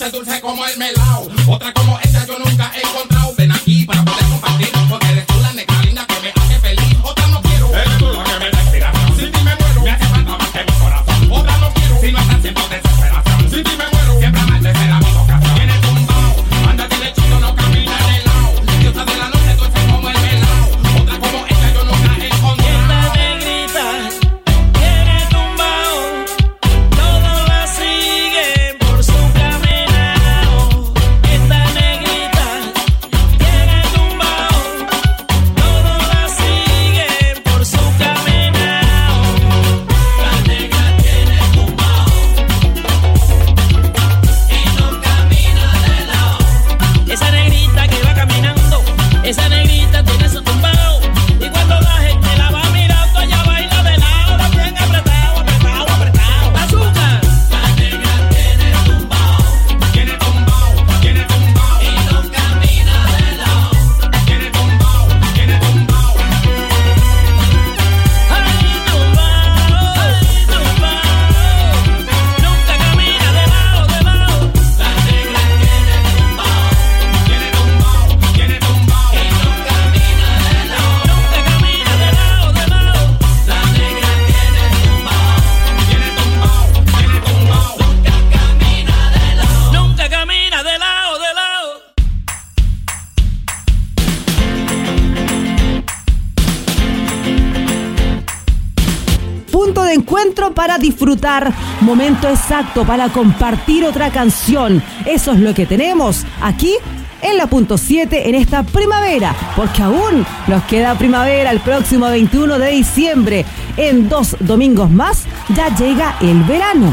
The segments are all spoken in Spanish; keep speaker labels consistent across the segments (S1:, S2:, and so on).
S1: es dulce como el melao. Otra como ella yo nunca he encontrado. Ven aquí para poder compartir, porque eres tú la negra linda que me hace feliz. Otra no quiero, eres tú la que me da inspiración. Sin ti me muero, me hace falta más que mi corazón. Otra no quiero, si no estás siendo desesperación. Sin ti me muero, siempre amarse será mi vocación. Tienes tumbao, ándate de chico, no camina de lado. Diosa de la noche, dulce como el melao. Otra como ella yo nunca he encontrado.
S2: Esta negrita tiene tumbao, todos la siguen por su caminao. Esta negrita tiene tumbao, todos la siguen por su caminao. La negra tiene tumbao y no camina de lado. Esa negrita que va caminando, esa negrita tiene su tumbao. Y cuando la gente la va mirando, ella baila de lado, bien apretado, apretado, apretado. Azúcar. La negra tiene tumbao,
S1: Tiene tumbao, tiene tumbao.
S2: y no camina de lado.
S1: Tiene tumbao, tiene tumbao.
S2: Ay, tumbao, nunca camina de lado, de lado. La negra tiene tumbao,
S1: Tiene tumbao, tiene tumbao.
S2: y no camina de lado. Nunca camina de lado, de lado. La negra tiene tumbao,
S1: Tiene tumbao, tiene tumbao.
S2: nunca camina de lado. Nunca camina de lado, de lado.
S3: Punto de encuentro para disfrutar, momento exacto para compartir otra canción. Eso es lo que tenemos aquí en la punto 7 en esta primavera, porque aún nos queda primavera el próximo 21 de diciembre. En 2 domingos más ya llega el verano.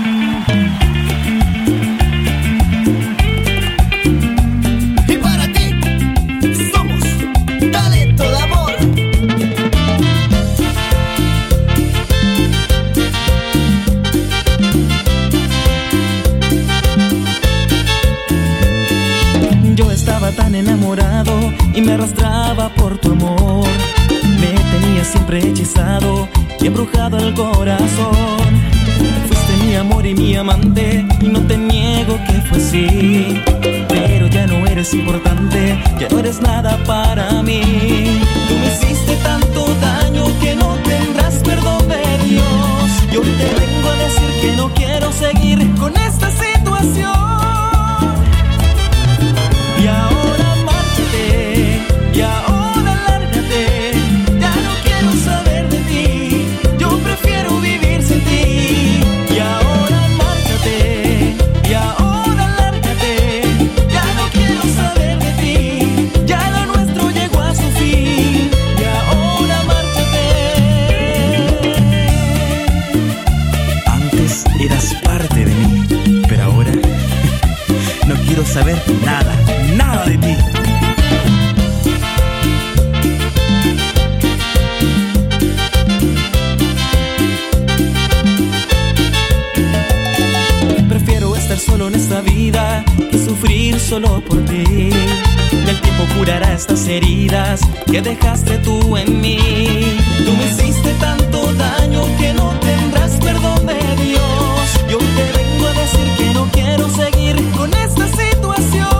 S4: Y para ti, somos talento de amor.
S5: Yo estaba tan enamorado y me arrastraba por tu amor. Me tenía siempre hechizado y embrujado el corazón. Fuiste mi amor y mi amante y no te niego que fue así. Pero ya no eres importante, ya no eres nada para mí. Tú me hiciste tanto daño que no tendrás perdón de Dios. Y hoy te vengo a decir que no quiero seguir con esta situación. Y ahora márchate, y ahora lárgate. Ya no quiero saber de ti, yo prefiero vivir sin ti. Y ahora márchate, y ahora lárgate. Ya no quiero saber de ti, ya lo nuestro llegó a su fin. Y ahora márchate. Antes eras parte de mí, pero ahora no quiero saber nada, nada de ti. Prefiero estar solo en esta vida que sufrir solo por ti. Y el tiempo curará estas heridas que dejaste tú en mí. Tú me hiciste tanto daño que no tendrás perdón de Dios. Yo te vengo a decir que no quiero seguir con esta situación.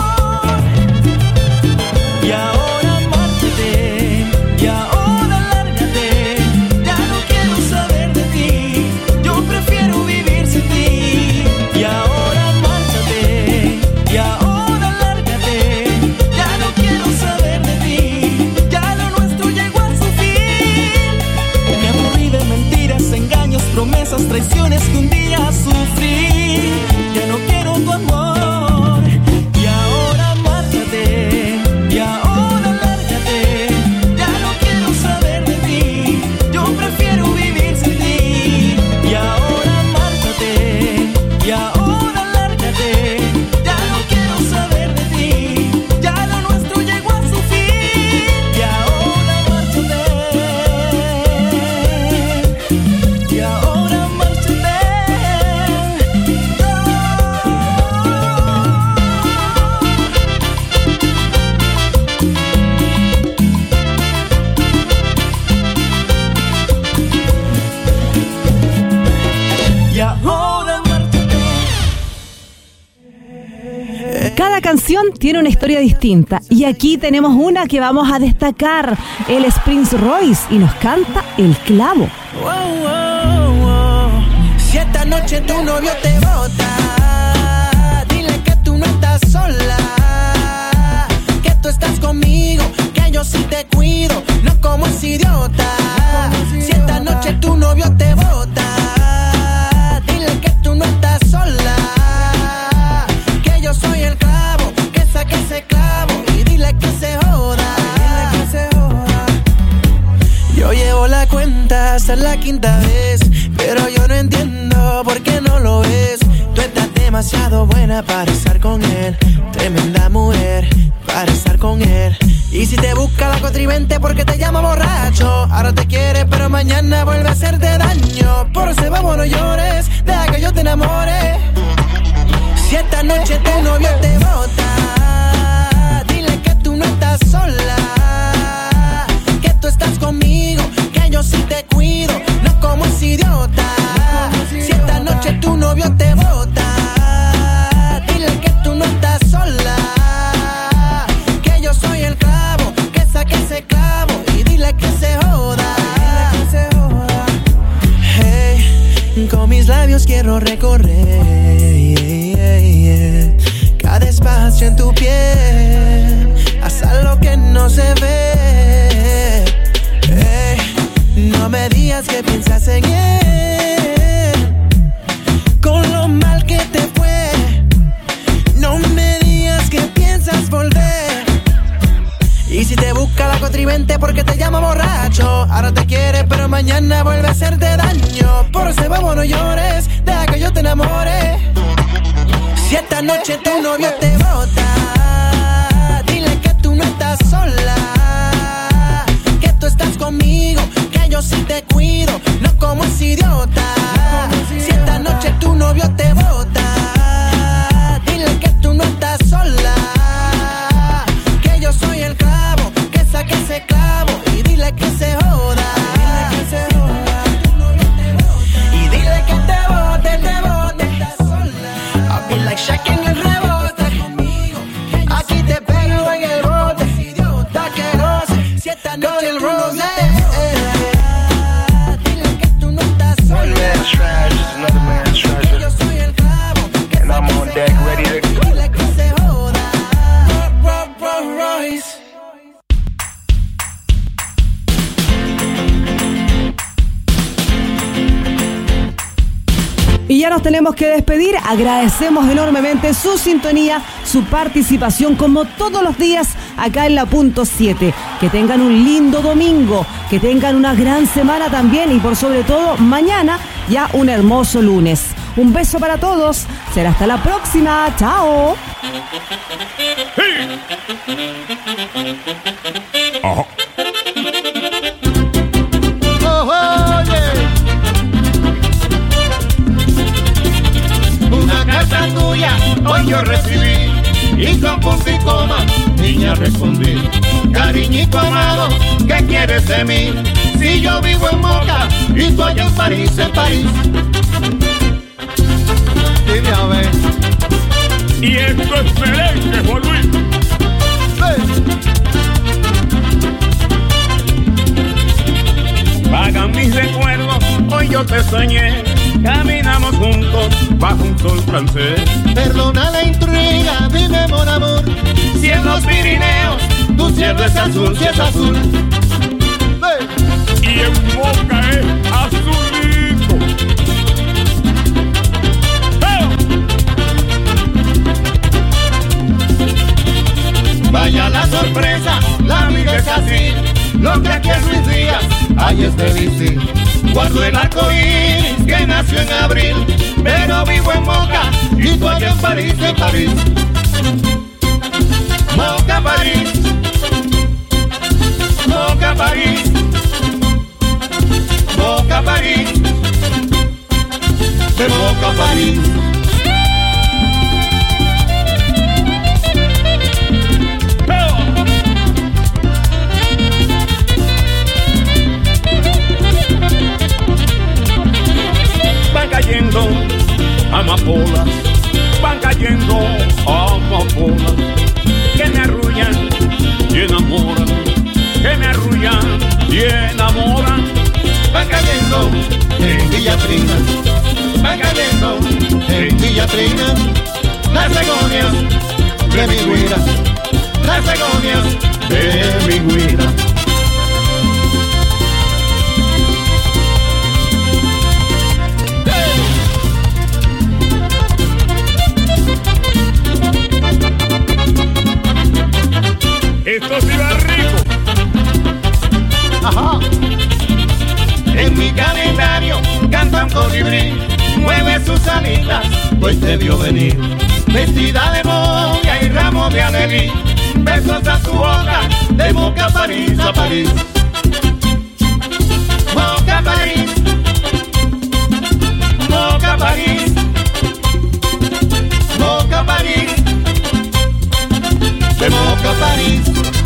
S5: Y ahora márchate, y ahora lárgate. Ya no quiero saber de ti, yo prefiero vivir sin ti. Y ahora márchate, y ahora lárgate. Ya no quiero saber de ti, ya lo nuestro llegó a su fin. Me aburrí de mentiras, engaños,
S3: Cada canción tiene una historia distinta y aquí tenemos una que vamos a destacar. Él es Prince Royce y nos canta El Clavo.
S4: Si esta noche tu novio te bota, dile que tú no estás sola, que tú estás conmigo, que yo sí te cuido, no como ese idiota. Si esta noche tu novio te bota, dile que tú no estás sola, que yo soy el clavo, que saque ese clavo y dile que se joda. Yo llevo la cuenta hasta la quinta vez, pero yo no entiendo por qué no lo ves. Tú estás demasiado buena para estar con él, tremenda mujer para estar con él. Y si te busca la 4 y 20 porque te llama borracho, ahora te quiere pero mañana vuelve a hacerte daño. Por eso vamos, no llores, deja que yo te enamore. Si esta noche tu novio te bota, dile que tú no estás sola, que tú estás conmigo, que yo sí te cuido, no como ese idiota. Si esta noche tu novio te bota, dile que tú no estás sola, que yo soy el clavo, que saque ese clavo y dile que se joda. Hey, con mis labios quiero recorrer cada espacio en tu piel, hasta lo que no se ve. No me digas que piensas en él, con lo mal que te fue. No me digas que piensas volver. Y si te busca la 4 y 20 porque te llama borracho, ahora te quiere pero mañana vuelve a hacerte daño. Por eso vamos, no llores, deja que yo te enamore. Si esta noche tu novio te bota, dile que tú no estás sola, que tú estás conmigo, que yo sí te cuido, no como ese idiota. Si esta noche tu novio te bota, dile que tú no estás sola, que yo soy el clavo, que saque ese clavo y dile que se joda. Y dile que te bote, estás sola. I'll be like Shaq en el rebote, aquí te pego en el bote, idiota que no sé. Si esta noche el rose
S3: Y ya nos tenemos que despedir. Agradecemos enormemente su sintonía, su participación como todos los días acá en la Punto 7. Que tengan un lindo domingo, que tengan una gran semana también y por sobre todo mañana ya un hermoso lunes. Un beso para todos. Será hasta la próxima. Chao.
S1: Ajá.
S6: Una carta tuya hoy yo recibí y con punto y coma, niña, respondí. Cariñito amado, ¿qué quieres de mí? Si yo vivo en Moca y tú allá en París, Dime a ver.
S1: Y esto es merengue, Juan Luis.
S6: Vagan mis recuerdos, hoy yo te soñé. Caminamos juntos bajo un sol francés. Perdona la intriga, dime mon amor, si en los Pirineos tu cielo es azul, si es azul.
S1: Y en Moca es azulito.
S6: Vaya la sorpresa, la vida es así. Lo que aquí es Luis Díaz, ahí es de bici. Guardo el arco iris que nació en abril, pero vivo en Moca y tú allá en París, Moca, París. Moca, París. Moca, París. De Moca, París.
S1: Van cayendo amapolas, van cayendo amapolas.
S6: Trina, van cayendo en Villa Trina las begonias de mi huida, las begonias de mi huida.
S7: Esto sí va rico.
S6: Ajá. En mi calendario canta un colibrí, mueve sus alitas, pues te vio venir. Vestida de novia y ramos de alelí, besos a su boca, de Moca París a París. Moca París, Moca París, Moca París, de Moca París.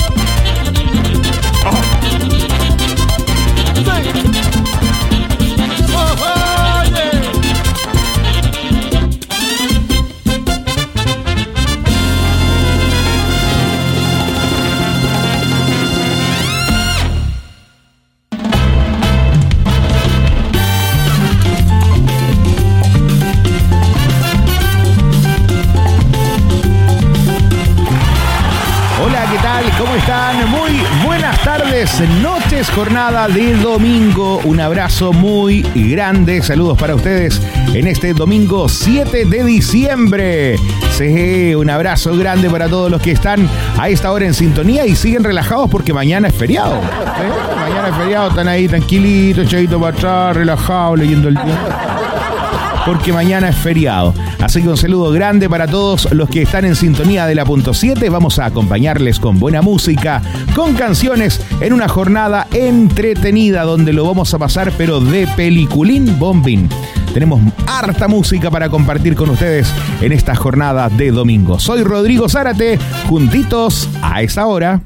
S8: ¿Cómo están? Muy buenas tardes, noches, jornada de domingo. Un abrazo muy grande. Saludos para ustedes en este domingo 7 de diciembre. Sí, un abrazo grande para todos los que están a esta hora en sintonía y siguen relajados porque mañana es feriado. ¿Sí? Mañana es feriado, están ahí tranquilitos, echaditos para atrás, relajados, leyendo el día. Porque mañana es feriado. Así que un saludo grande para todos los que están en sintonía de la punto 7. Vamos a acompañarles con buena música, con canciones, en una jornada entretenida donde lo vamos a pasar, pero de peliculín bombín. Tenemos harta música para compartir con ustedes en esta jornada de domingo. Soy Rodrigo Zárate, juntitos a esa hora.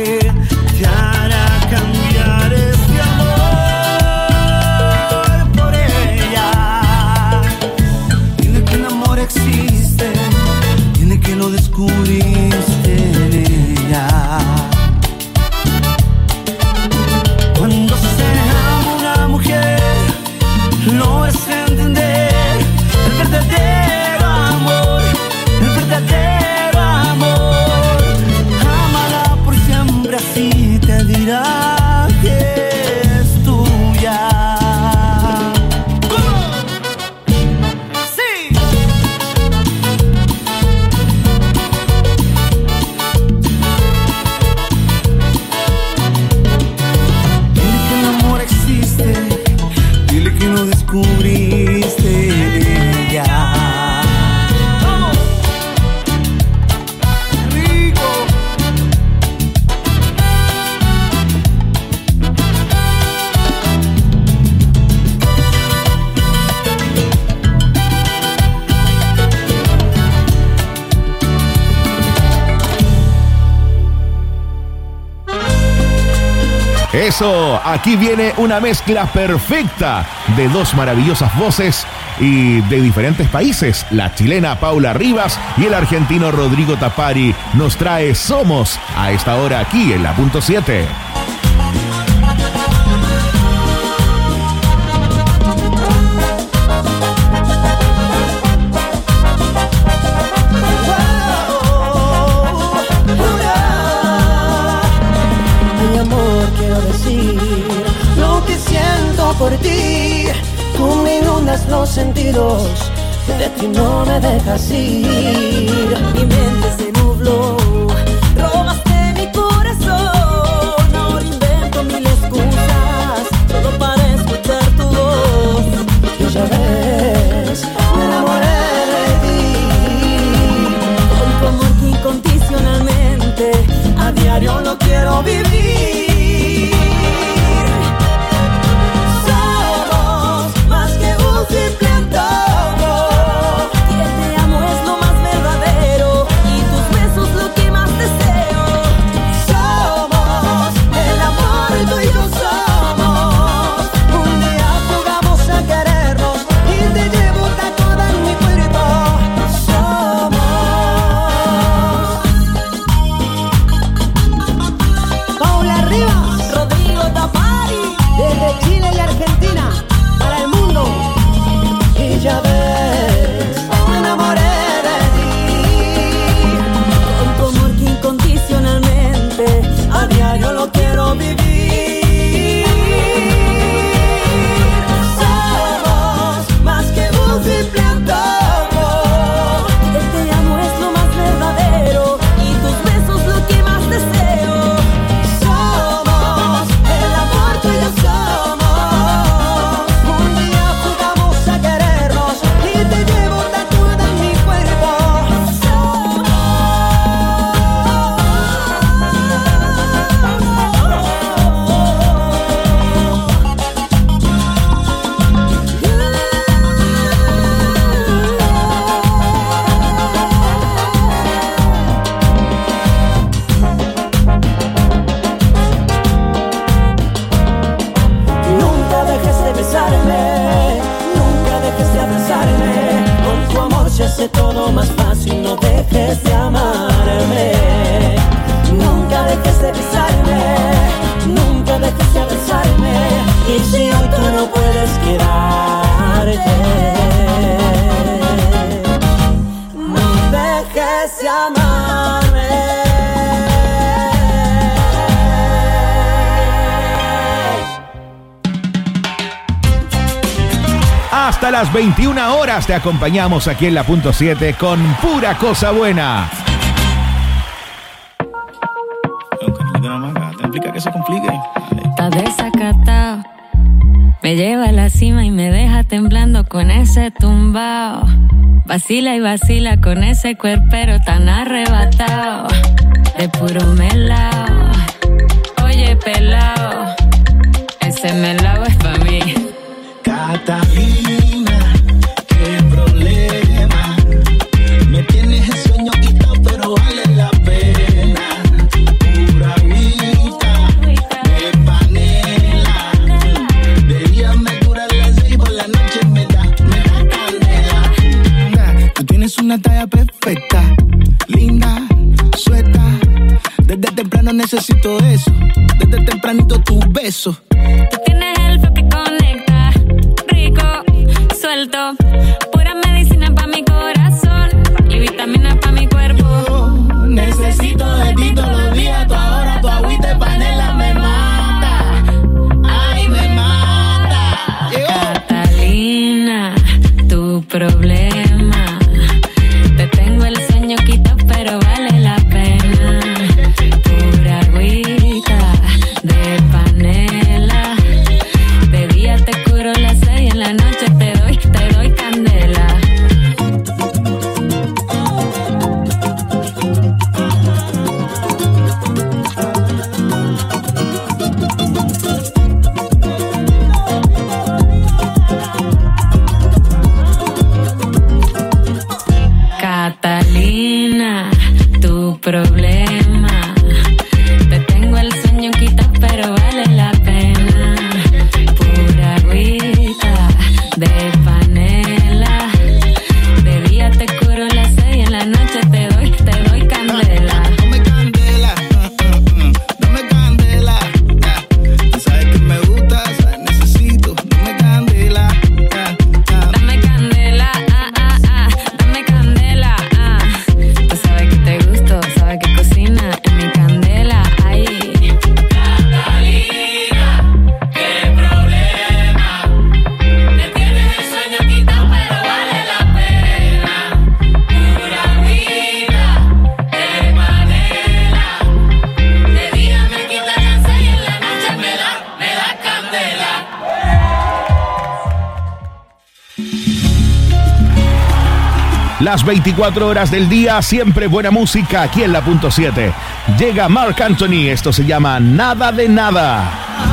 S9: Por
S5: logres entender el verdadero amor, el verdadero amor. Ámala por siempre, así te dirá que es tuya. Sí. Dile que el amor existe, dile que lo descubriste ya. Rico.
S8: Eso, aquí viene una mezcla perfecta de dos maravillosas voces y de diferentes países. La chilena Paula Rivas y el argentino Rodrigo Tapari nos trae Somos a esta hora aquí en la punto 7.
S4: Mi amor, quiero decir lo que siento por ti. Tú me inundas los sentidos, de ti no me dejas ir. Mi mente se nubló, robaste mi corazón. Ahora invento mil excusas, solo para escuchar tu voz. Y ya ves, me enamoré de ti. Con tu amor que incondicionalmente a diario lo quiero vivir. Somos más que un simple antojo. Que te amo es lo más verdadero y tus besos lo que más deseo. Somos el amor, tú y yo somos. Un día jugamos a querernos y te llevo tatuada en mi cuerpo. Somos Paula Rivas, Rodrigo Tapari, desde Chile y Argentina para el mundo. Y ya ves, me enamoré de ti. Con tu amor que incondicionalmente a diario lo quiero vivir. Somos más que un simple antojo. Que te amo es lo más verdadero y tus besos lo que más deseo. Somos el amor, tú y yo somos. Un día jugamos a querernos y te llevo tatuada en mi cuerpo. Nunca dejes de besarme, nunca dejes de abrazarme. Con tu amor se hace todo más fácil, no dejes de amarme. Nunca dejes de besarme, nunca dejes de abrazarme. Y si hoy tú no puedes quedarte, no dejes de amarme.
S8: Hasta las 21 horas te acompañamos aquí en la punto 7 con pura cosa buena.
S5: Te implica que se complique.
S9: Está desacatado, me lleva a la cima y me deja temblando con ese tumbao. Vacila y vacila con ese cuerpero tan arrebatado, de puro melao. Oye pelao, ese melao es pa' mí.
S5: Catalina, qué problema. Me tienes el sueño quitado, pero vale la pena. Pura agüita de panela. De día me cura las 6, por la noche me da candela. Tú tienes una talla perfecta, linda, suelta. Desde temprano necesito eso. Desde tempranito tu beso.
S9: Tú tienes el flow que conecta, rico. suelto. Pura medicina pa' mi corazón y vitamina pa' mi cuerpo.
S2: Necesito de ti todos los días. Tu ahora, tu agüita de panela me mata. Ay, me mata.
S9: Catalina, tu problema. Te tengo el sueño quitado, pero vale la pena. Pura agüita de panela. De día te curo la sed y en la noche te doy candela. Catalina, tu problema. Te tengo el sueño quitado, pero vale la pena. Pura agüita de panela. De día te curo la sed y en la noche te doy candela.
S2: Dame candela, dame candela. Tú sabes que me gusta, sabes, necesito. Dame candela,
S9: Dame candela, dame candela, Tú sabes que te gusto, sabes que cocina en mi candela, ay.
S2: Catalina, qué problema. Me tienes el sueño quitado, pero vale la pena. Pura vida de panela. De día me quita la sed y en la noche me da candela.
S8: Las 24 horas del día, siempre buena música aquí en la punto 7. Llega Marc Anthony, esto se llama Nada de Nada.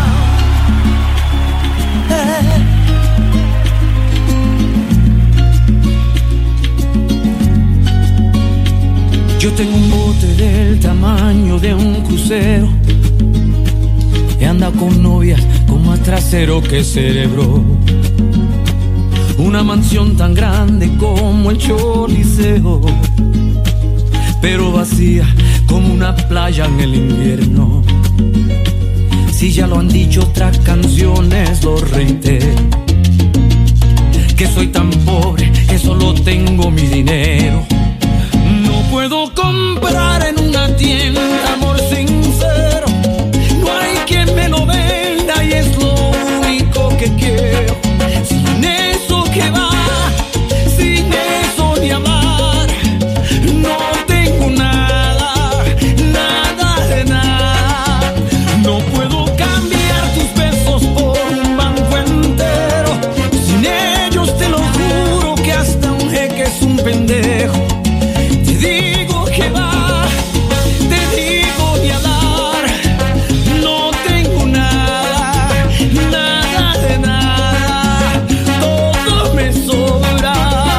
S5: Yo tengo un bote del tamaño de un crucero y anda con novias con más trasero que cerebro. Una mansión tan grande como el Choliseo, pero vacía como una playa en el invierno. Si ya lo han dicho otras canciones, lo reitero. Que soy tan pobre que solo tengo mi dinero. No puedo comprar en una tienda amor sincero. No hay quien me lo venda y es lo único que quiero. Sin eso que va, sin eso ni hablar. No tengo nada, nada de nada. No puedo cambiar tus besos por un banco entero. Sin ellos te lo juro que hasta un jeque es un pendejo. Te digo que va, te digo ni hablar. No tengo nada, nada de nada. Todo me sobra.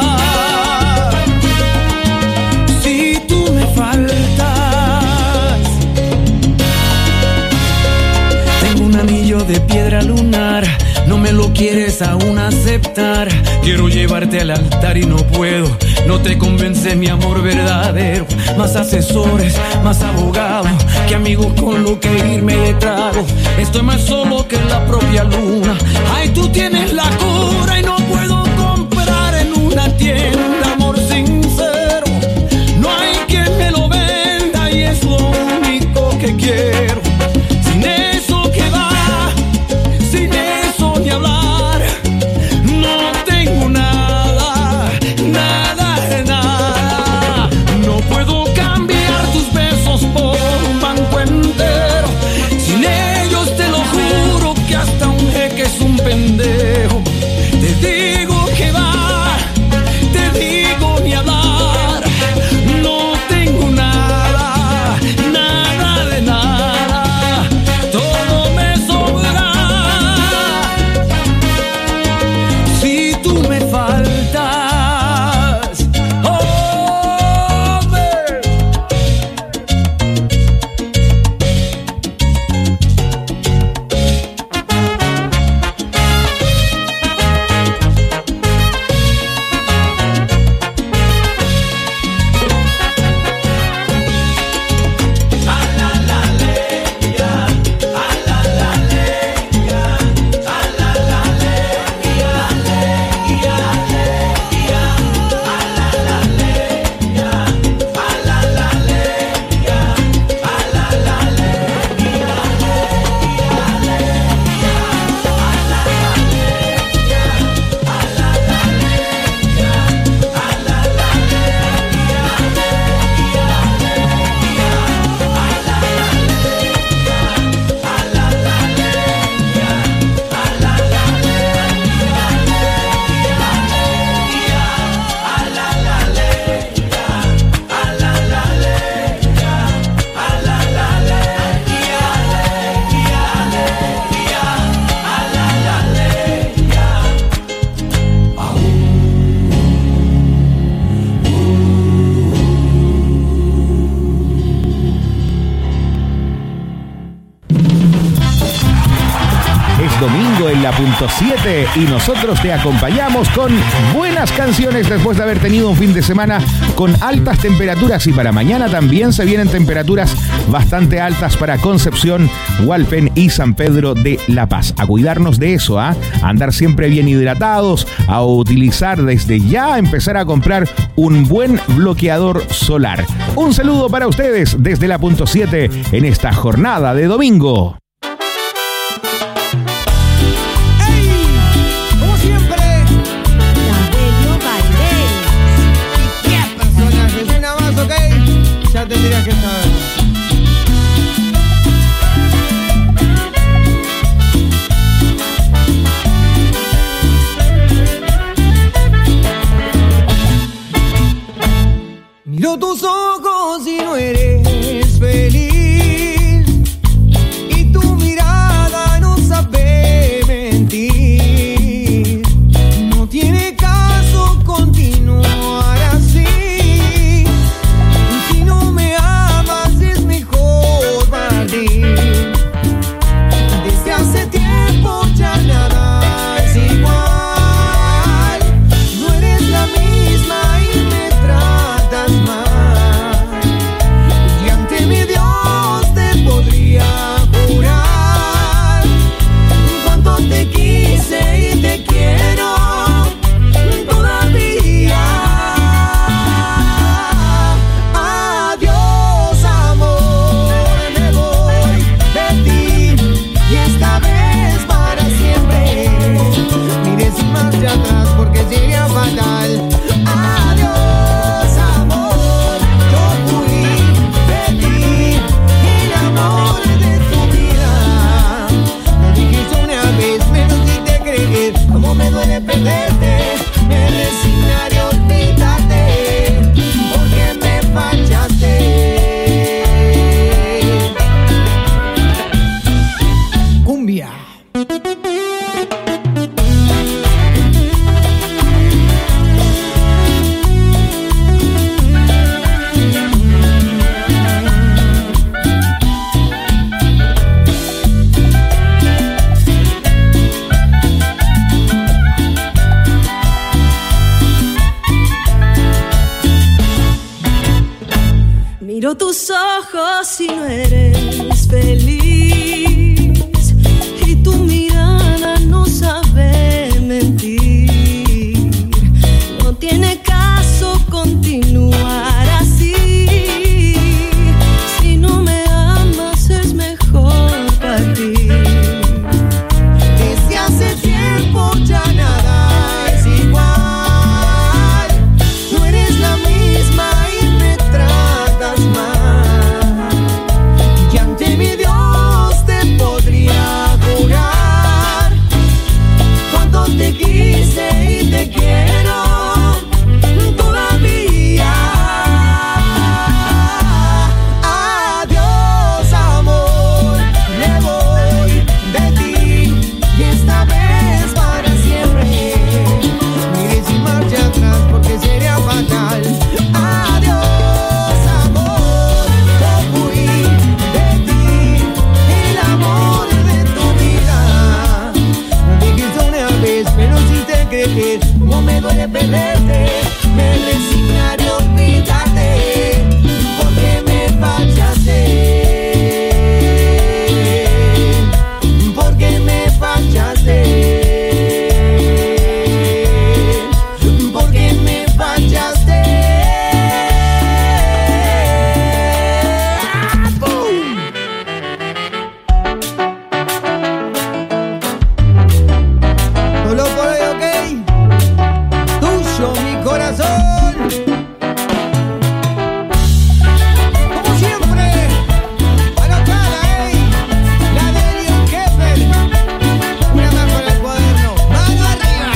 S5: Si tú me faltas, tengo un anillo de piedra lunar. No me lo quieres aún aceptar. Quiero llevarte al altar y no puedo. No te convence mi amor verdadero. Más asesores, más abogados que amigos con lo que irme de trago. Estoy más solo que la propia luna. Ay, tú tienes la cura y no puedo comprar en una tienda amor sincero. No hay quien me lo venda y es lo único que quiero. Sin eso que va, sin eso ni hablar. No tengo nada, nada de nada. No puedo cambiar tus besos por un banco entero. Sin ellos te lo juro que hasta un jeque es un pendejo. Te
S8: en la punto 7 y nosotros te acompañamos con buenas canciones después de haber tenido un fin de semana con altas temperaturas, y para mañana también se vienen temperaturas bastante altas para Concepción, Hualpén y San Pedro de La Paz. A cuidarnos de eso, a andar siempre bien hidratados, a utilizar desde ya, empezar a comprar un buen bloqueador solar. Un saludo para ustedes desde la punto 7 en esta jornada de domingo.
S10: Ya tendrías que saber. Miro tus ojos y no eres feliz, y tu mirada no sabe mentir. No tiene caso continuar así. Desde hace tiempo ya nada es igual. No eres la misma y me tratas mal. Y ante mi Dios te podría jurar cuánto te quise y te quiero todavía. Adiós, amor. Esta vez para siempre. Mire sin marcha atrás porque sería fatal. Adiós, amor. Yo fui de ti, el amor de tu vida. Me dijiste una vez, menos si te creer. Como me duele perderte, me resignaré a olvidarte, porque me fallaste. Miro tus ojos y no eres feliz, y tu mirada no sabe mentir. No tiene caso continuar así. Si no me amas es mejor partir. Desde hace tiempo ya nada es igual. No eres la misma y me tratas mal. Y ante mi Dios te podría jurar cuánto te quise y te quiero todavía. Adiós, amor, me voy de ti, y esta vez para siempre. Mire sin marcha atrás porque sería fatal. Adiós, amor, yo fui de ti, el amor de tu vida. Me dijiste una vez, pero si te creer, no me duele perderte, me resignaré a olvidarte, porque me fallaste. Porque me fallaste. Porque me fallaste. Solo por hoy, ok. Tuyo, mi corazón. Como siempre, a la cara, ey. La de Leon Kepper. Una más con el cuaderno. Mano arriba.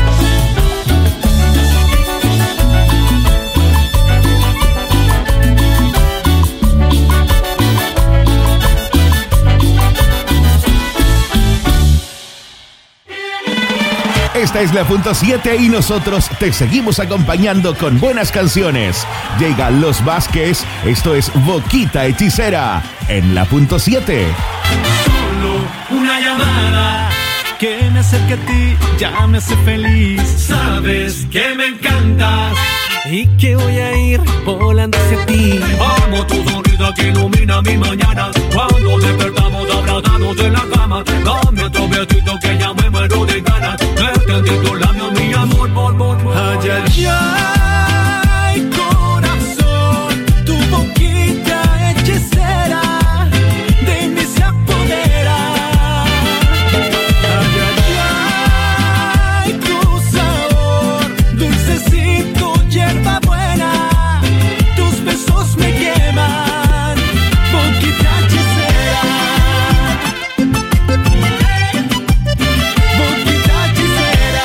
S8: Esta es la punto 7 y nosotros te seguimos acompañando con buenas canciones. Llegan Los Vázquez, esto es Boquita Hechicera en la punto 7.
S5: Solo una llamada que me hacer que a ti ya me hace feliz.
S11: Sabes que me encantas
S5: y que voy a ir volando hacia ti.
S11: Amo tu sonrisa que ilumina mi mañana. Cuando despertamos abrazados en la cama, dame otro besito que ya me muero de ganas. Verte en tus labios, mi amor,
S5: ay, ay, ay, corazón, tu boquita hechicera de mí se apodera. Ay, ay, ay, tu sabor, dulcecito, hierba buena, tus besos me queman, boquita hechicera. Boquita hechicera.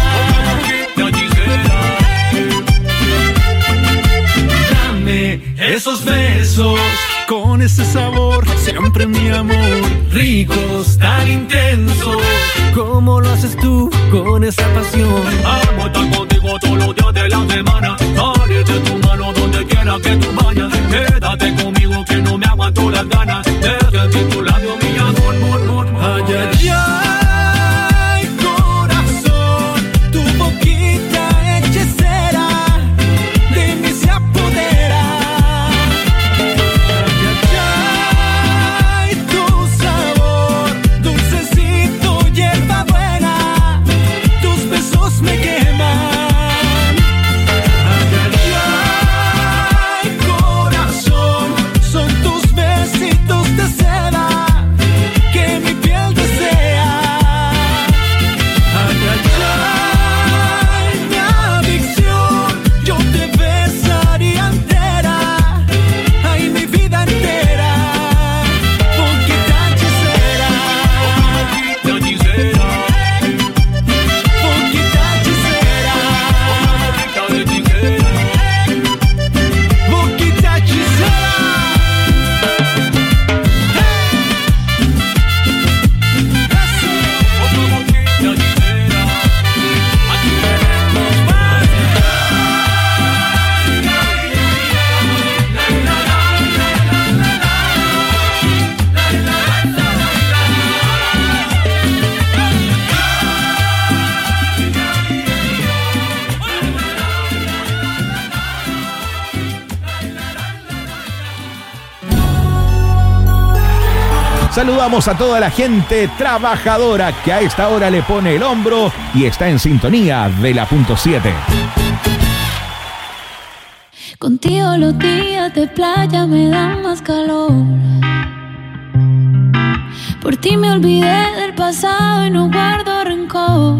S5: Dame esos besos con ese sabor, siempre mi amor,
S11: ricos, tan intensos.
S5: ¿cómo lo haces tú con esa pasión?
S11: Amo estar contigo todos los días de la semana. Dale de tu mano donde quiera que tú vayas. Quédate conmigo que no me aguanto las ganas de sentir tu labio, mi amor,
S5: ay, ay, ay, corazón, tu boquita hechicera de mí se apodera. Ay, ay, ay, tu sabor, dulcecito, hierba buena, tus besos me queman. Ay, ay, ay, corazón, son tus besitos de seda que mi piel desea. Ay, ay, ay, mi adicción, yo te besaría entera, ay, mi vida entera, boquita hechicera. Boquita hechicera. Boquita hechicera.
S8: Saludamos a toda la gente trabajadora que a esta hora le pone el hombro y está en sintonía de la punto 7.
S9: Contigo los días de playa me dan más calor. Por ti me olvidé del pasado y no guardo rencor.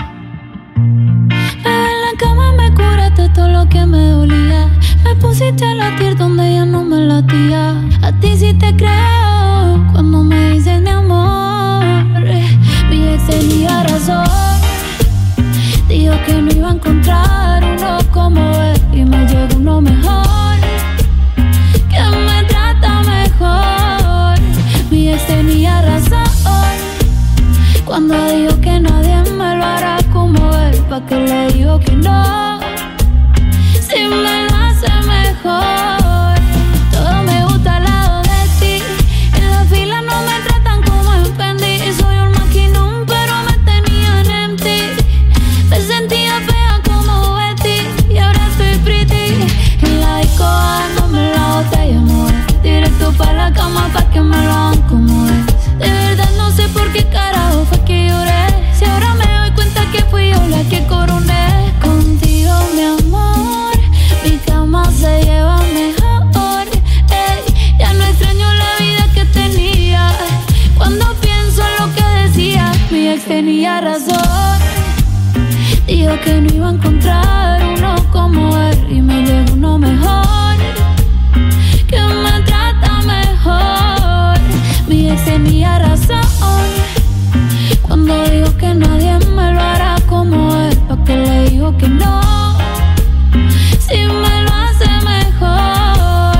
S9: Bebé, en la cama me curaste todo lo que me dolía. Me pusiste a latir donde ya no me latía. A ti sí te creo cuando me dices mi amor. Mi ex tenía razón. Dijo que no iba a encontrar uno como él y me llegó uno mejor, que me trata mejor. Mi ex tenía razón cuando dijo que nadie me lo hará como él. ¿Pa' qué le digo que no? Si me lo hace mejor. Todo me gusta al lado de ti. En la fila no me tratan como en Fendi. Soy un maquinón pero me tenían en ti. Me sentía fea como Betty y ahora estoy pretty. En la disco dándome la botella, amor. Directo pa' la cama pa' que me lo hagan como es. De verdad no sé por qué carajo fue que lloré. Si ahora me doy cuenta que fui yo la que coroné. Contigo, mi amor, mi cama se lleva mejor. Ey, ya no extraño la vida que tenía. Cuando pienso en lo que decía, mi ex tenía razón. Dijo que no iba a encontrar uno como él y me llegó uno mejor, que me trata mejor. Mi ex tenía razón cuando dijo que nadie me lo hará como él. ¿Pa' qué le digo que no? Si me lo hace mejor.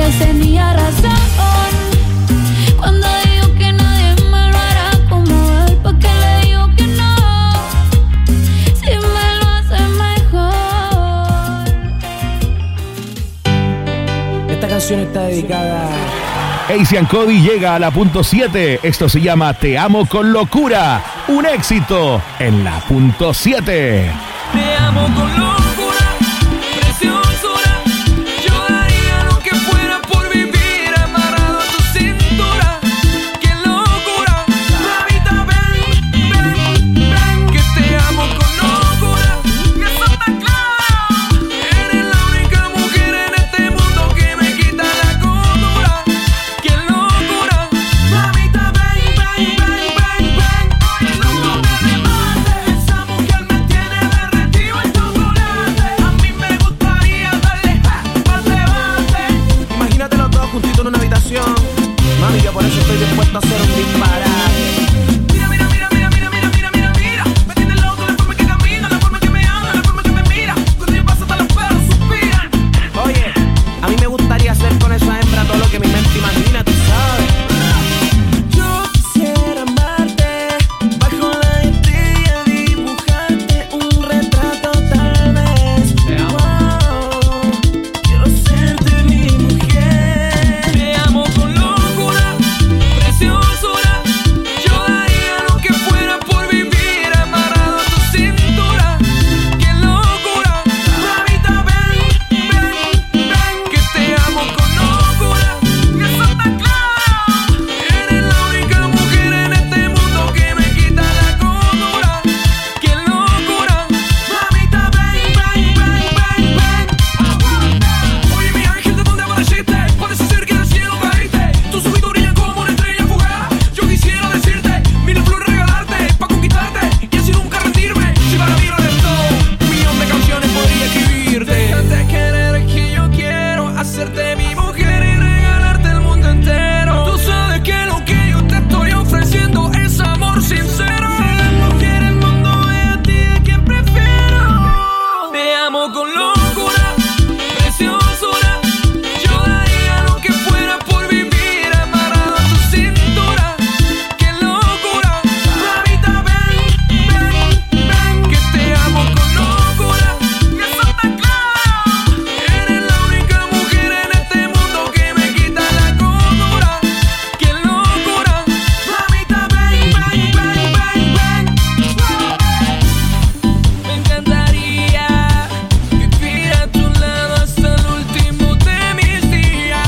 S9: pues tenía razón cuando dijo que nadie me lo hará como él. ¿Por qué le digo que no? Si me lo hace mejor.
S12: Esta canción está dedicada a
S8: Asian Cody llega a la punto 7. Esto se llama Te amo con locura. Un éxito en la punto 7.
S5: Te amo con locura, preciosura. Yo daría lo que fuera por vivir amarrado a tu cintura. ¡Qué locura! Mamita, ven, ven, ven, que te amo con locura. Y eso está claro. Eres la única mujer en este mundo que me quita la cordura. ¡Qué locura! Mamita, ven, ven, ven, ven, ven. Oye, no me mates. Esa mujer me tiene derretido el chocolate. A mí me gustaría darle pa'l debate.
S12: Imagínatelo todos juntitos en una habitación. Mami, yo por eso estoy dispuesto a hacer un disparate.
S5: Mira, mira, mira, mira, mira, mira, mira, mira, mira. Me tiene loco la forma que camina, la forma que me habla, la forma que me mira. Cuando yo paso hasta los perros suspiran.
S12: Oye, a mí me gustaría hacer con esa hembra todo lo que mi mente imagina, tú sabes. Yo quisiera amarte bajo la estrella, dibujarte un retrato tal vez. Wow, quiero serte mi mujer.
S5: Te amo con locura, preciosura. Yo daría lo que fuera por vivir amarrado a tu cintura. ¡Qué locura! Mamita, ven, ven, ven, que te amo con locura. Y eso está claro. Eres la única mujer en este mundo que me quita la cordura. ¡Qué locura! Mamita, ven, ven, ven, ven, ven. Oye, mi ángel, ¿de dónde apareciste? Parece ser que del cielo caíste. Tus ojitos brillan como una estrella fugaz. Yo quisiera decirte, mil flores regalarte, pa' conquistarte y así nunca rendirme. Si para mí no eres todo, un millón de canciones podría escribirte. Déjate querer que yo quiero hacerte mi mujer y regalarte el mundo entero. Tú sabes que lo que yo te estoy ofreciendo es amor sincero. Si la mujer el mundo ve a ti, ¿a quién prefiero? Te amo con locura, preciosura. Yo daría lo que fuera por vivir amarrado a tu cintura. ¡Qué locura! Mamita, ven, ven, ven, que te amo con locura. Y eso está claro. Eres la única mujer en este mundo que me quita la cordura. ¡Qué locura! Mamita, ven, ven, ven, ven, ven. Me encantaría vivir a tu lado hasta el último de mis días.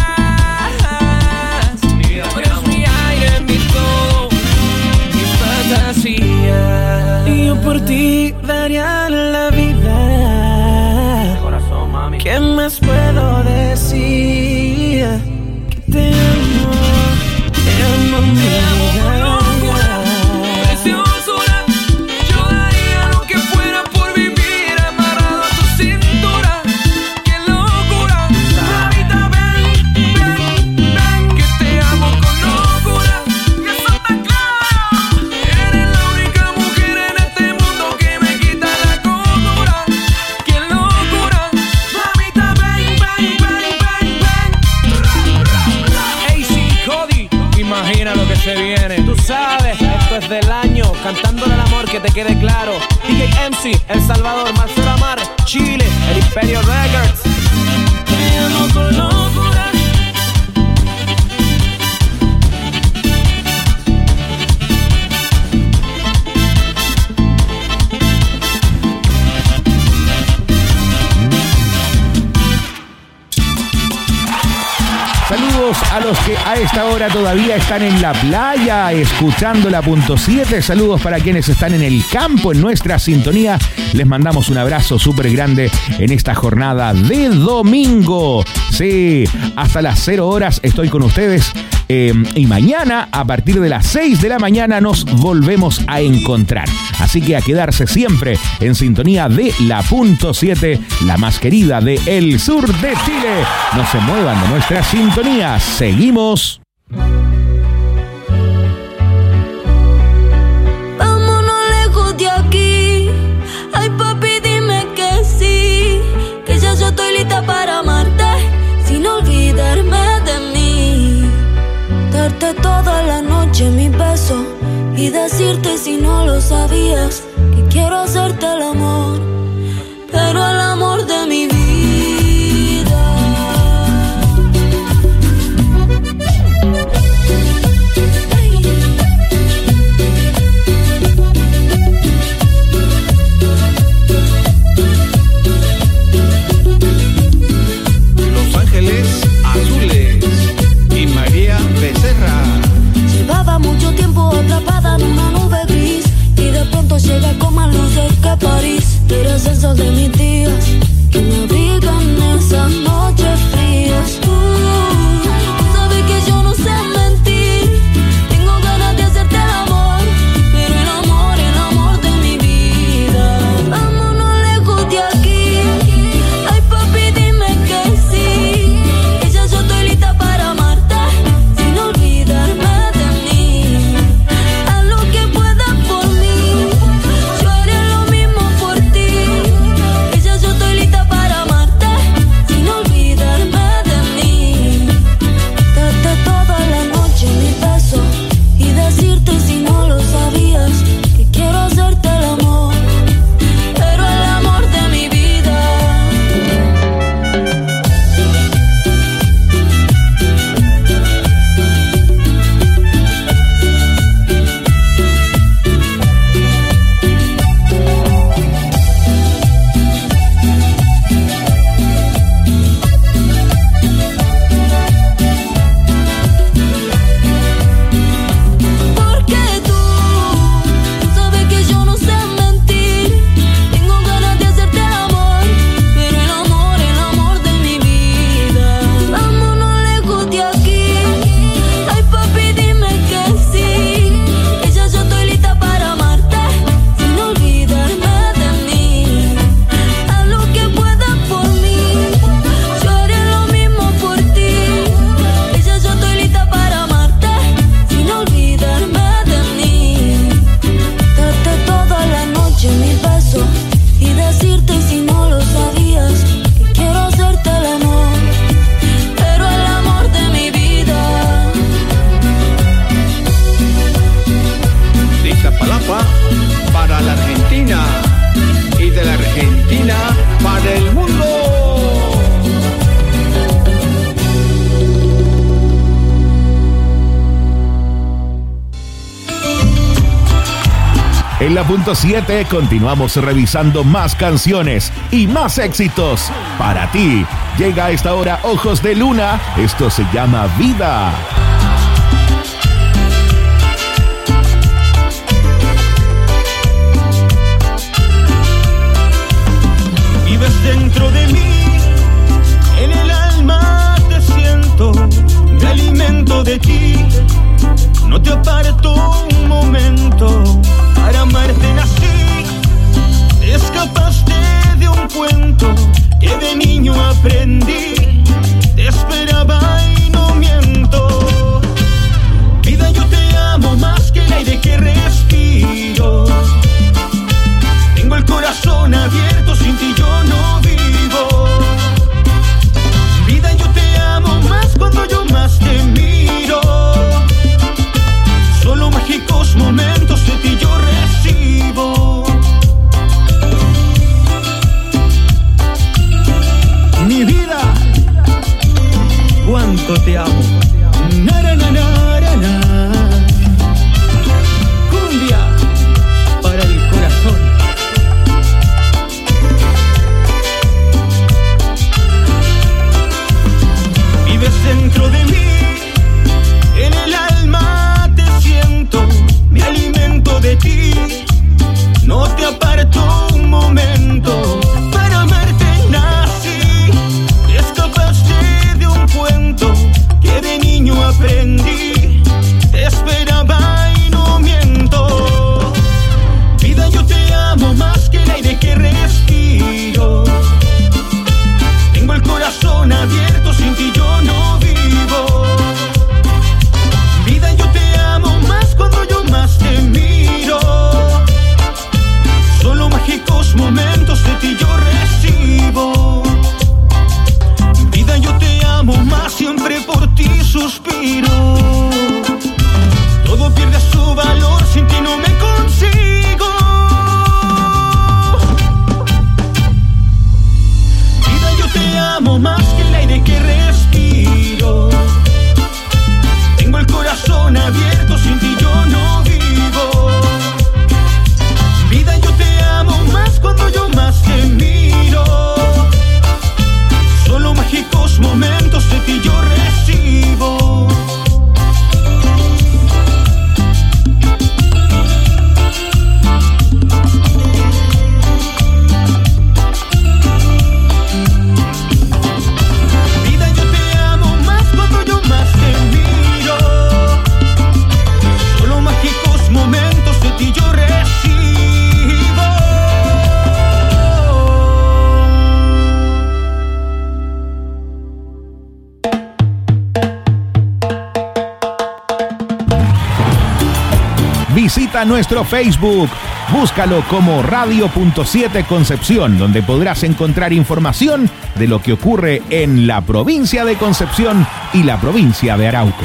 S5: Tú eres mi aire, mi todo, mi fantasía.
S12: Y yo por ti daría la vida.
S5: Corazón, mami.
S12: ¿Qué más puedo decir? Que te amo mi vida.
S5: Preciosura. Yo daría lo que fuera por vivir amarrado a tu cintura. ¡Qué locura! Mamita, ven, ven, ven, que te amo con locura. Y eso está claro. Eres la única mujer en este mundo que me quita la cordura. ¡Qué locura! Mamita, ven, ven, ven, ven, ven.
S12: AC Cody, imagina lo que se viene. Tú sabes, esto es del año, cantándole al amor, que te quede claro. DJ MC, El Salvador, Marcelo Amar, Chile, El Imperio Records.
S5: Te amo con locura.
S8: Saludos a los que a esta hora todavía están en la playa escuchando la punto 7. Saludos para quienes están en el campo en nuestra sintonía. Les mandamos un abrazo súper grande en esta jornada de domingo. Sí, hasta las 0 horas estoy con ustedes. Y mañana, a partir de las 6 de la mañana, nos volvemos a encontrar. Así que a quedarse siempre en sintonía de la punto 7, la más querida de el sur de Chile. No se muevan de nuestra sintonía. Seguimos.
S9: Vámonos lejos de aquí. Ay, papi, dime que sí. Que ya yo estoy lista para amarte sin olvidarme
S13: Darte toda la noche mi beso y decirte si no lo sabías que quiero hacerte el amor, pero el amor de mi vida.
S14: Los Ángeles Azules y María Becerra.
S13: Llevaba mucho tiempo atrapada en una nube gris y de pronto llega con más luces que París. Eres esos de mis días que me abrigan esas noches frías. Tú sabes que yo no sé mentir, tengo ganas de hacerte el amor, pero el amor de mi vida. Vámonos lejos de aquí, ay papi dime que sí, ella yo estoy lista para amarte, sin olvidarme de mí. Haz lo que puedas por mí, yo haré lo mismo por ti. Ella yo estoy lista para amarte, sin olvidarme de mí. Darte toda la noche mi beso y decirte si no lo sabías que quiero hacerte el amor, pero el amor de mi vida. Porque tú sabes que yo no sé mentir, tengo ganas de hacerte el amor, pero el amor de mi vida. Vámonos lejos de aquí, ay papi dime que sí, ella yo estoy lista para amarte, sin olvidarme de mí. Haz lo que puedas por mí, yo haré lo mismo por ti. Ella yo estoy lista para amarte, sin olvidarme de mí. Darte toda la noche mi beso y decirte si no lo sabías que quiero hacerte el amor, pero el amor de mi vida.
S14: De Iztapalapa para la Argentina y de la Argentina para el mundo.
S8: En la punto 7 continuamos revisando más canciones y más éxitos para ti. Llega a esta hora Ojos de Luna. Esto se llama Vida.
S5: Vives dentro de mí, en el alma te siento, me alimento de ti, no te aparto un momento, para amarte nací, te escapaste de un cuento que de niño aprendí, te esperaba y no miento, vida yo te amo más que el aire que respiro. Tengo el corazón abierto, sin ti yo no vivo. Vida, yo te amo más cuando yo más te miro. Solo mágicos momentos de ti yo recibo. Mi vida, cuánto te amo. Na, na, na, na, na, na. Cumbia para el corazón. Dentro de mí, en el alma te siento, me alimento de ti, no te aparto un momento, para amarte nací, te escapaste de un cuento que de niño aprendí,
S8: visita nuestro Facebook. Búscalo como Radio.7 Concepción, donde podrás encontrar información de lo que ocurre en la provincia de Concepción y la provincia de Arauco.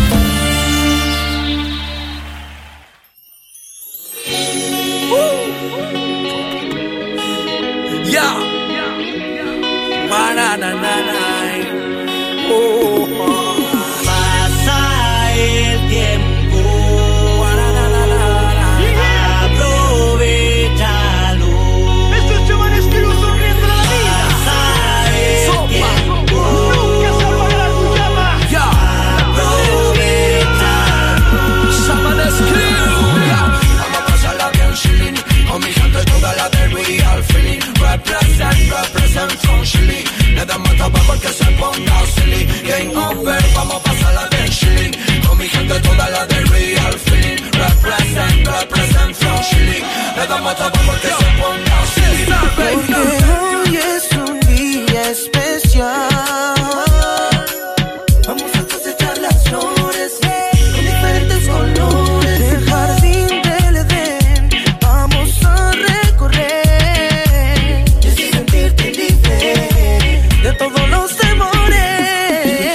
S2: Pasa el tiempo, aprovechalo.
S10: Estos chavales que no sonriendo la vida.
S2: Pasa el tiempo,
S10: nunca se apagará tu llama.
S2: aprovechalo.
S12: Vamos a pasarla bien chilling, con mi gente toda la de real feeling. Represent from Chile. Le damos tapa porque se ponga silly. Game over, vamos a pasarla bien chilling, con mi gente toda la de real feeling. Represent from Chile. Le damos tapa porque se ponga silly.
S4: Porque hoy es un día especial. Vamos a cosechar las flores con diferentes colores. Del jardín del Edén vamos a recorrer y así sentirte libre de todos los temores.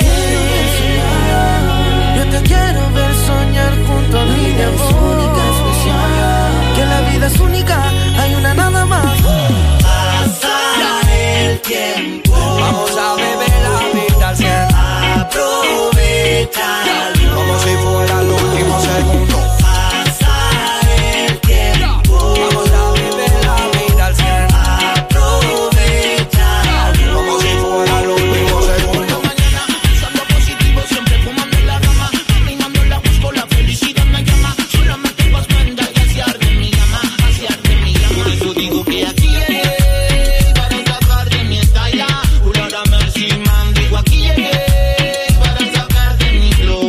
S4: Yo te quiero ver soñar junto a mí, mi amor. Que la vida es única, hay una nada más.
S2: Pasa el tiempo,
S12: Vamos a beber la vida al 100.
S2: aprovechalo.
S12: Como si fuera el último segundo.
S2: Pasa el tiempo,
S12: Vamos a beber la vida al 100.
S2: aprovechalo.
S12: Como si fuera el último segundo.
S2: Mañana pensando positivo, siempre fumando en la rama, caminando en la busco, la felicidad me llama. Solamente vas manda y hacia de mi llama, hacia de mi llama. Por eso digo que aquí llegué para sacar de mi estalla. Ulala Mercy Man, digo aquí llegué para sacar de mi flow.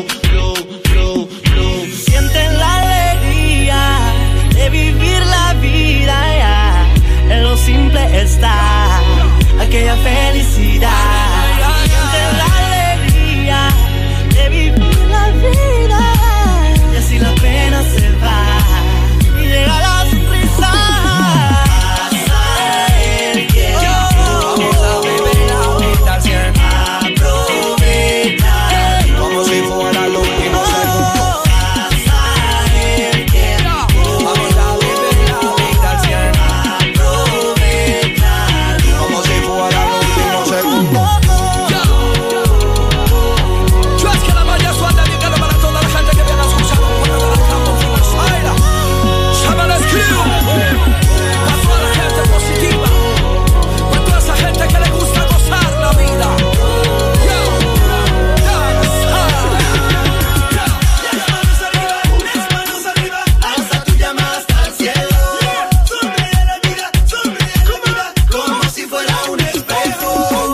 S2: Sienten la alegría de vivir la vida ya. En lo simple está aquella felicidad. Sienten la alegría de vivir la vida y así la pena se va y llega la sonrisa. Pasa el tiempo,
S12: Vamos a beber la vida al 100.
S2: aprovecha.
S12: Como si fuera el último segundo.
S2: Pasa el tiempo,
S12: Vamos a beber la vida al 100.
S2: aprovecha.
S12: Como si fuera el último segundo. Yo es que la vaya suelta dedicado para toda la gente que viene a escuchar un pueblo de la campo. Baila, llama la escribo. Para toda la gente positiva, para toda esa gente que le gusta gozar la vida.
S2: Alza tu llama hasta el cielo. Sonríe la vida, como si fuera un espejo.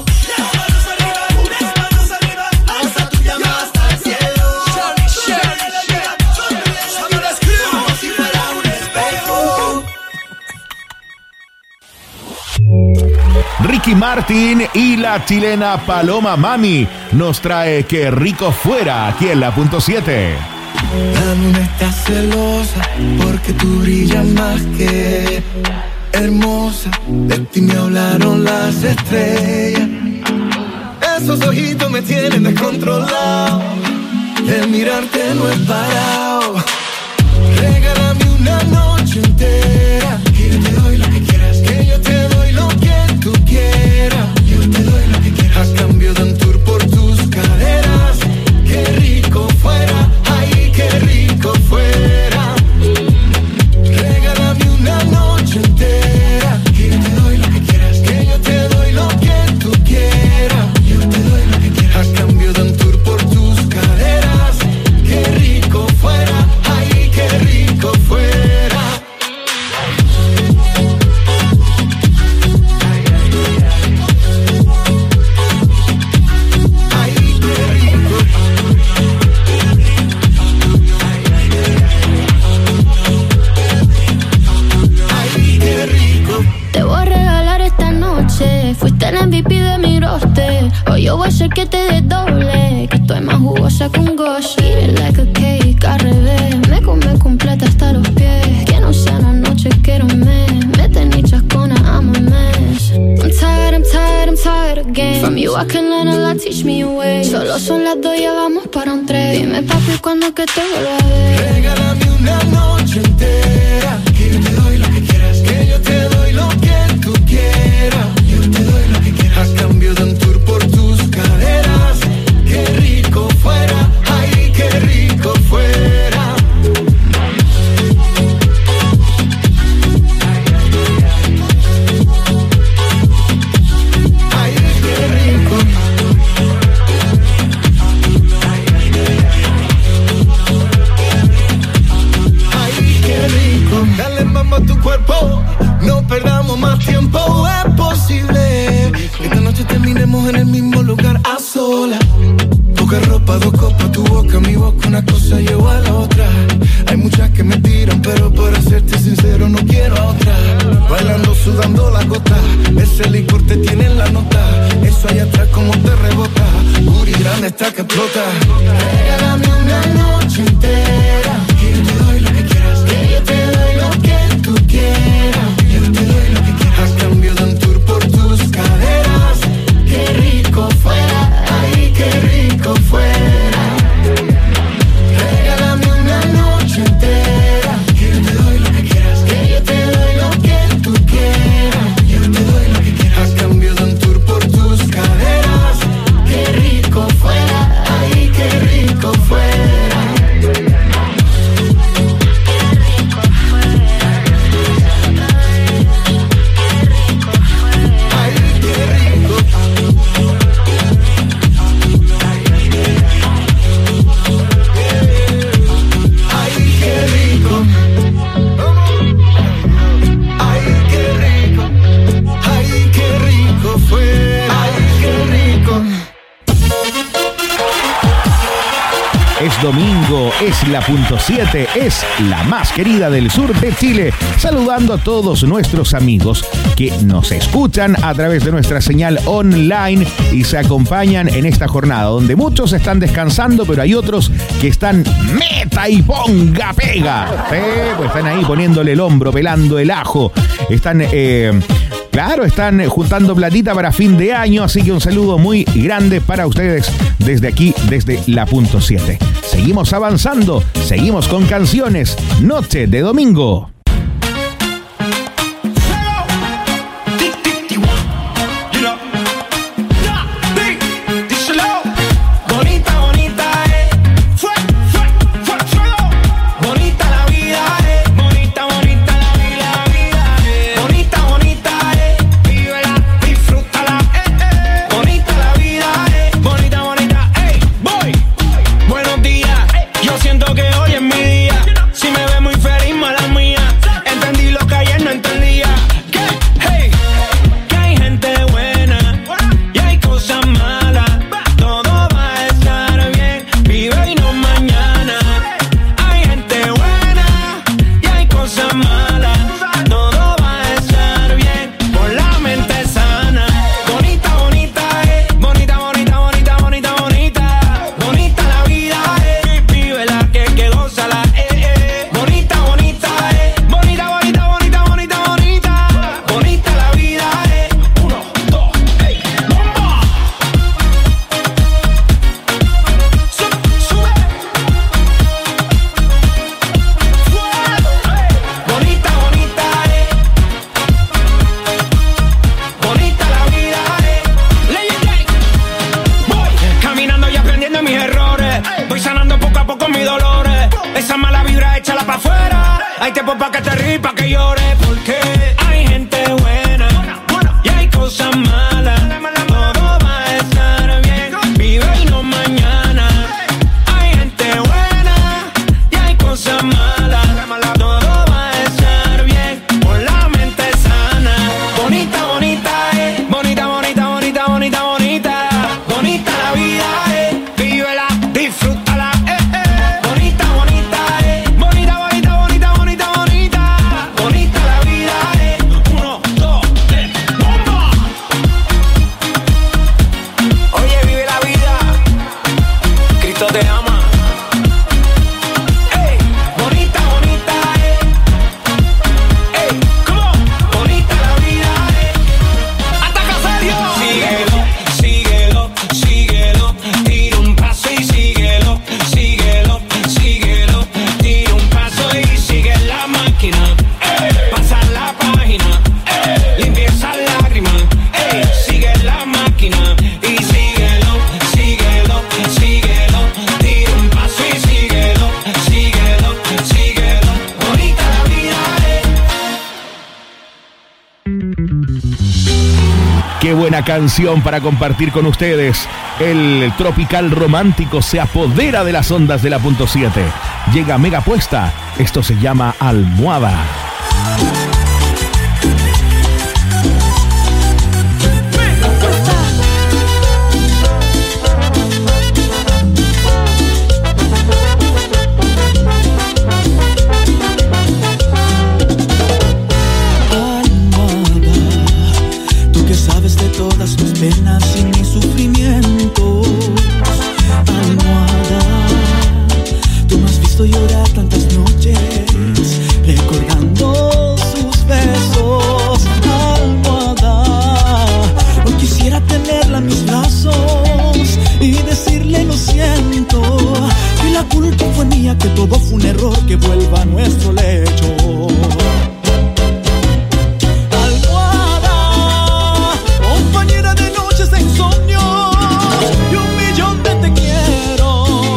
S2: Alza tu llama hasta el cielo. Sonríe la vida, como si fuera un espejo.
S8: Ricky Martin y la chilena Paloma Mami nos trae Qué rico fuera aquí en la punto 7.
S4: La luna está celosa porque tú brillas más que hermosa. De ti me hablaron las estrellas. Esos ojitos me tienen descontrolado. El mirarte no es parado. Regálame una noche entera. Que yo te doy lo que quieras. Que yo te doy lo que tú quieras. Yo te doy lo que quieras. A cambio de un tour por tus caderas. Qué rico fuera. Ay, qué rico fuera. Regálame una noche entera. Que yo te doy lo que quieras. Que yo te doy lo que tú quieras. Yo te doy lo que quieras. A cambio de un tour por tus caderas. Qué rico fuera. Ay, qué rico fuera. Ay, qué rico. Ay, qué rico.
S13: Te voy a regalar esta noche. Fuiste el MVP de mi roster. Hoy yo voy a hacer que te desdoble. Que estoy más jugosa que un gosh. Eat it like a cake, al revés. Me come completa hasta los Me walking on a lot, teach me a way. Solo son las 2, ya vamos para un 3. Dime papi, ¿cuándo que te vuelvo a ver?
S10: Regálame una noche entera, que yo te doy lo que quieras, que yo te doy lo que tú quieras. Yo te doy lo que quieras, a cambio de un tour por tus caderas. Qué rico fuera, ay, qué rico fuera. Ay, qué rico. Ay, qué rico. Dale mambo a tu cuerpo, no perdamos más tiempo. Es posible que esta noche terminemos en el mismo lugar a solas. Poca ropa, 2 copas, tu boca, mi boca, una cosa lleva a la otra. Hay muchas que me tiran, pero para serte sincero no quiero a otra. Bailando, sudando la gota, ese licor te tiene en la nota. Eso allá atrás como te rebota, Guri grande está que explota. Regálame una noche entera, que yo te doy lo que quieras, que yo te doy lo que tú quieras. Yo te doy lo que quieras, a cambio de un tour por tus caderas. Qué rico fuera, ay, qué rico fuera. Regálame una noche entera, que yo te doy lo que quieras, que yo te doy lo que tú quieras. Yo te doy lo que quieras, a cambio de un tour por tus caderas. Qué rico fuera, ay, qué rico fuera. Ay, qué rico. Ay, qué rico. Ay, qué rico. Ay, qué rico fue. Ay, qué rico.
S8: Es domingo, es la .7, es la más querida del sur de Chile. Saludando a todos nuestros amigos que nos escuchan a través de nuestra señal online y se acompañan en esta jornada, donde muchos están descansando, pero hay otros que están meta y ponga pega. Pues están ahí poniéndole el hombro, pelando el ajo. Están... Claro, están juntando platita para fin de año, así que un saludo muy grande para ustedes desde aquí, desde la .7. Seguimos avanzando, seguimos con canciones. Noche de domingo.
S10: Bonita, bonita, bonita la vida, bonita, bonita la vida, bonita, bonita, vívela, disfrútala, bonita la vida, bonita, bonita, voy. Buenos días, yo siento que hoy es mi día. Si me ve muy feliz, mala mía. Entendí lo que ayer no entendía. Hey, que hay gente buena y hay cosas malas. Todo va a estar bien, vive y no mañana. Hay gente buena y hay cosas malas. Todo va a estar bien, con la mente sana. Bonita, bonita, bonita, bonita, bonita, bonita, bonita. Bonita la vida, vívela, que gózala, Bonita, bonita, bonita, bonita, bonita, bonita, bonita. Bonita la vida, 1, 2, bomba. Sube. Bonita, bonita, bonita la vida, voy caminando y aprendiendo mis errores. Voy sanando poco a poco mis dolores. Esa mala vibra échala pa' afuera. Hay tiempo pa' que te ríes, pa' que llores. Porque hay gente buena y hay cosas malas. Todo va a estar bien, vive y no mañana. Hay gente buena y hay cosas malas. Todo va a estar bien, con la mente sana. Bonita, bonita, bonita, bonita, bonita, bonita, bonita. Bonita la vida, vívela, disfrútala, Bonita, bonita, bonita, bonita, bonita, bonita, bonita. Bonita la vida, 1, 2, bomba. Oye, vive la vida, Cristo te ama. Bonita, bonita, come on. Bonita la vida, hasta que se dio. Síguelo,
S8: buena canción para compartir con ustedes. El tropical romántico se apodera de las ondas de la .7. Llega Mega Puesta. Esto se llama Almohada.